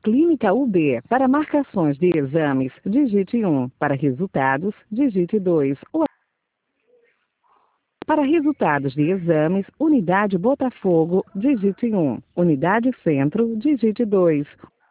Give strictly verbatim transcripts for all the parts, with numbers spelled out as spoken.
Clínica U B. Para marcações de exames, digite um. Para resultados, digite dois. Ou para resultados de exames, Unidade Botafogo, digite um. Unidade Centro, digite dois.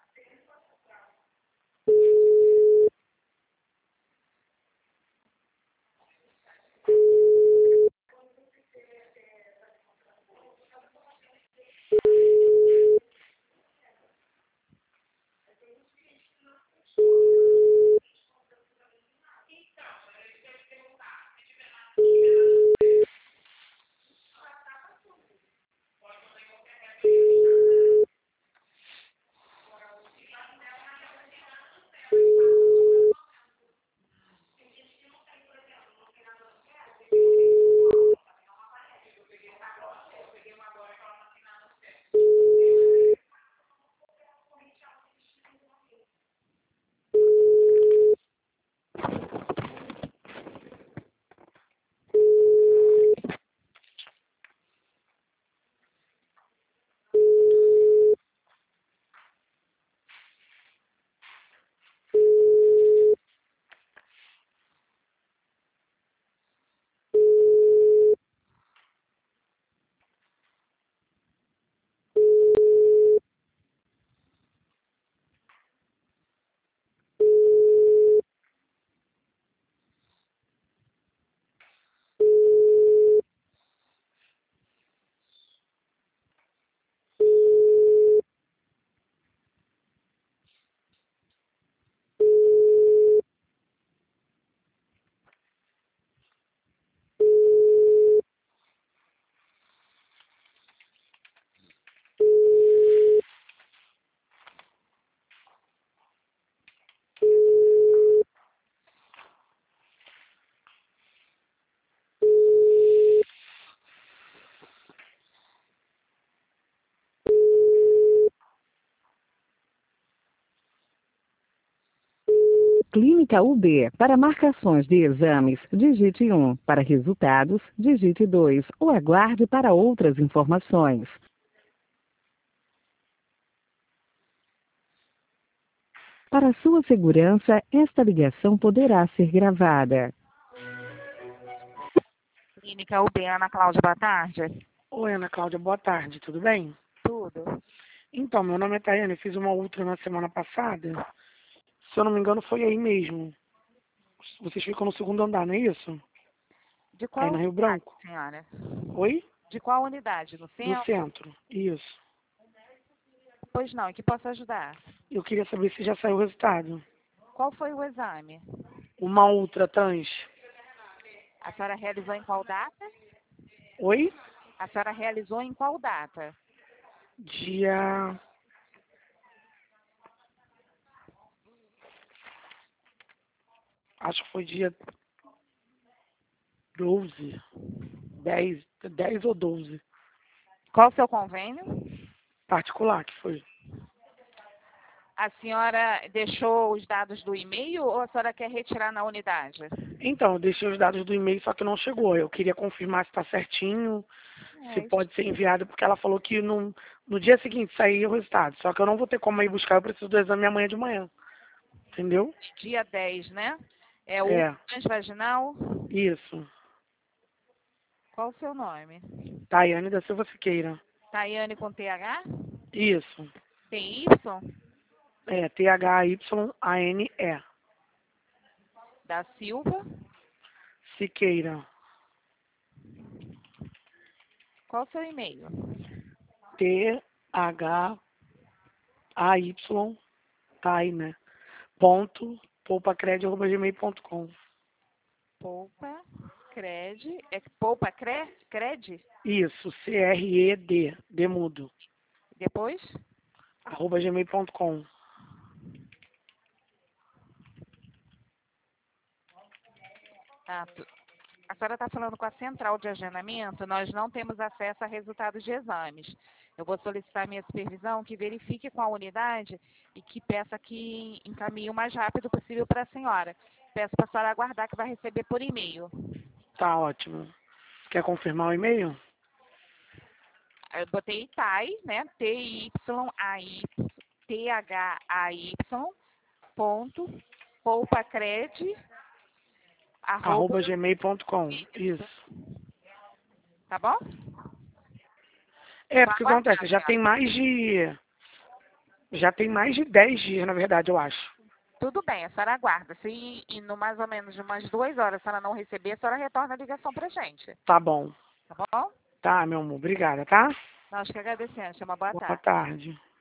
Clínica U B. Para marcações de exames, digite um. Para resultados, digite dois. Ou aguarde para outras informações. Para sua segurança, esta ligação poderá ser gravada. Clínica U B, Ana Cláudia, boa tarde. Oi, Ana Cláudia, boa tarde, tudo bem? Tudo. Então, meu nome é Tayane, eu fiz uma ultra na semana passada. Se eu não me engano, foi aí mesmo. Vocês ficam no segundo andar, não é isso? De qual Aí na Rio unidade, Branco. senhora? Oi? De qual unidade? No No centro? centro, isso. Pois não, em que posso ajudar? Eu queria saber se já saiu o resultado. Qual foi o exame? Uma ultra trans. A senhora realizou em qual data? Oi? A senhora realizou em qual data? Dia... Acho que foi dia doze. dez, dez ou doze. Qual o seu convênio? Particular que foi. A senhora deixou os dados do e-mail ou a senhora quer retirar na unidade? Então, eu deixei os dados do e-mail, só que não chegou. Eu queria confirmar se está certinho, É, se isso. pode ser enviado, porque ela falou que no, no dia seguinte sairia o resultado. Só que eu não vou ter como ir buscar, eu preciso do exame amanhã de manhã. Entendeu? Dia dez, né? É o É, transvaginal. isso. Qual o seu nome? Tayane da Silva Siqueira. Tayane com T H? Isso. T Y? É, T H Y A N E. Da Silva? Siqueira. Qual o seu e-mail? T H A Y, Tay, né? Ponto, poupacred, arroba gmail ponto com. Poupa, Cred. É Poupa Cre, Cred? Isso, C R E D, D mudo, Depois? arroba gmail ponto com. Ah, tu- a senhora está falando com a central de agendamento, nós não temos acesso a resultados de exames. Eu vou solicitar minha supervisão que verifique com a unidade e que peça que encaminhe o mais rápido possível para a senhora. Peço para a senhora aguardar que vai receber por e-mail. Tá ótimo. Quer confirmar o e-mail? Eu botei T A I, né? T Y A I, T H A Y ponto poupacred Arroba gmail ponto com. Isso. Tá bom? É, Vou porque o que aguardar, acontece? Já senhora. tem mais de. Já tem mais de dez dias, na verdade, eu acho. Tudo bem, a senhora aguarda. Se em no mais ou menos de umas duas horas a senhora não receber, a senhora retorna a ligação pra gente. Tá bom. Tá bom? Tá, meu amor. Obrigada, tá? Nós que agradecemos. Uma boa Boa tarde. tarde.